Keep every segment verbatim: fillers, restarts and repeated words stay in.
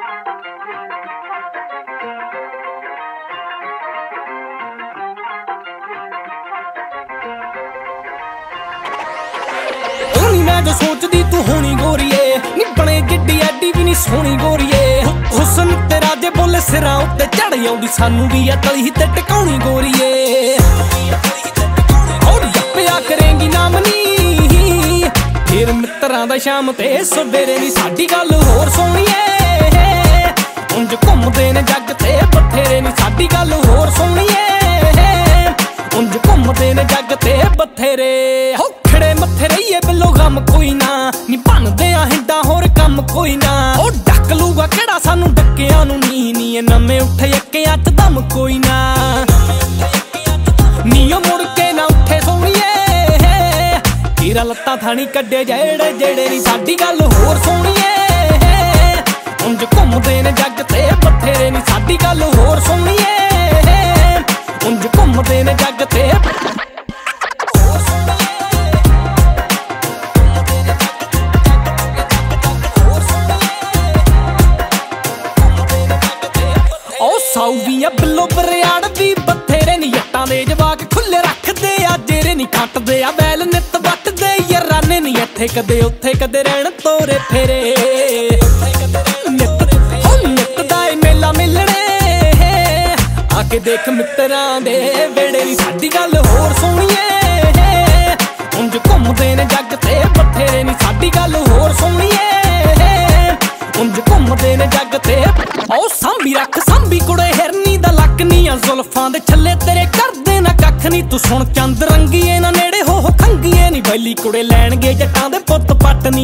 मैं जो सोचदी तू होनी गोरीए नी बने जिड्डी एडी भी नी सोहनी गोरीए हुसन तेरा जे बोले सिरां उत्ते चढ़ आउंदी सानू भी आ तली ते टिकाउणी गोरीए और जप्पिया करेंगी नामनी फिर मित्रां दा शाम ते सवेरे नी साडी गल होर सोहणीए उंज घुमदे ने जग ते बथेरे नी साडी गल होर सोहणीए उंज घुमदे ने जग ते बथेरे खड़े मत्थे रहिए बिलो गम कोई ना नी बनदे आ हिंडा होर कम कोई ना ओ डक लूगा केड़ा सानू डकिया नू नी नी नवे उठे अक्कियां च दम कोई ना नीओ मुड़ के ना उठे सोहणीए हीरा लत्तां थानी कड्डे जेड़े जेड़े नी साडी गल होर सोहणीए उंज घुमदे ने जग ते बथेरे नी साडी गल होर सोहणीए उंज घुमदे ने जग ते साउदियां बिलो बरियाड़ दी बथेरे नी जट्टां दे जवाक खुले रखदे आ जेरे नी खटदे आ बैल नित वटदे याराने नी इत्थे कदे उत्थे कदे रहण तोरे फेरे नित हो नित दा मेला मिलणे आके देख मित्रां दे वेड़े नी साडी गल होर सोहणीए उंज घुमदे ने जग ते बथेरे नी साडी गल होर सोहणीए उंज घुमदे ने जग ते ओ सांभी रख सांभी कुड़े हिरनी दा लक नी आ जुल्फां दे छल्ले तेरे करदे ना कख नी तू सुन चंद रंगीए ना नेड़े हो हो खंगीए नी बैली कुड़े लैणगे जट्टां दे पुੱਤ पट नी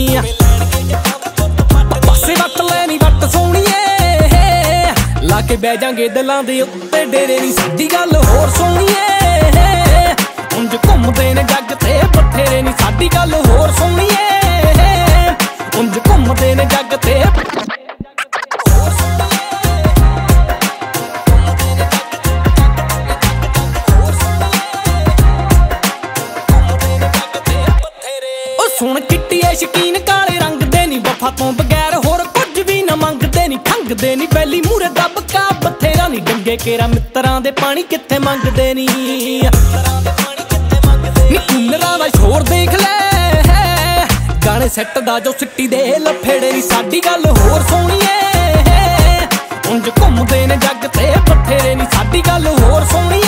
पासे वट लैनी वट सोहणीए लाके बह जांगे दिलां दे उत्ते डेरे नी साडी गल होर सोहणीए उंज घुमदे ने जग ते बथेरे नी साडी गल होर सोहणीए उंज घुमदे ने जग ते सुन चिट्टिए शकीन काले रंग दे नी वफा तो बगैर होर कुछ भी ना मंगदे नी खंगदे नी बैली मूरे दबका बथेरा नी डंगे केरा मित्रां दे पानी कित्थे मंगदे नी नी कूलरां दा शोर देख ले गाने सैट दा जो सिट्टी दे लफेड़े नी साडी गल होर सोहणीए उंज घुमदे ने जग ते बथेरे नी साडी गल होर सोहणीए